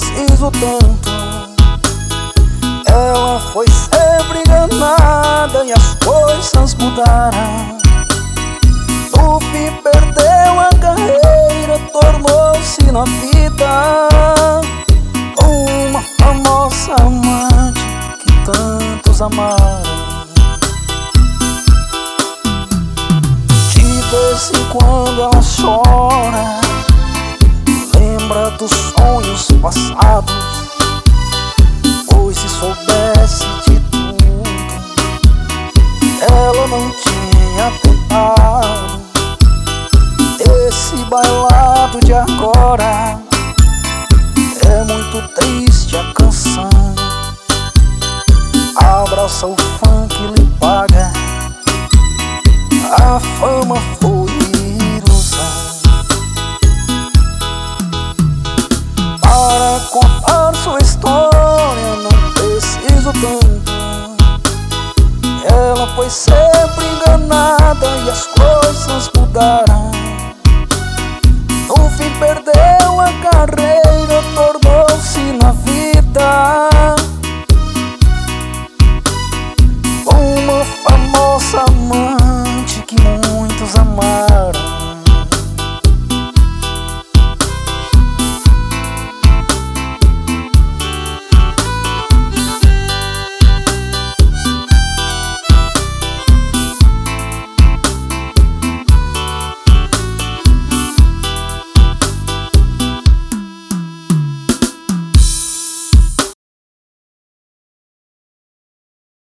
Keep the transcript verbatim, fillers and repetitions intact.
preciso tanto. Ela foi sempre enganada e as coisas mudaram. No fim perdeu a carreira, tornou-se na vida uma famosa amante que tantos amaram. De vez em quando ela chora, lembra dos sonhos passados, pois se soubesse de tudo, ela não tinha tentado. Esse bailado de agora é muito triste a canção. Abraça o funk e lhe paga, a fama foi ilusão. Para contar sua história não preciso tanto. Ela foi sempre enganada e as coisas mudaram. No fim perdeu a carreira,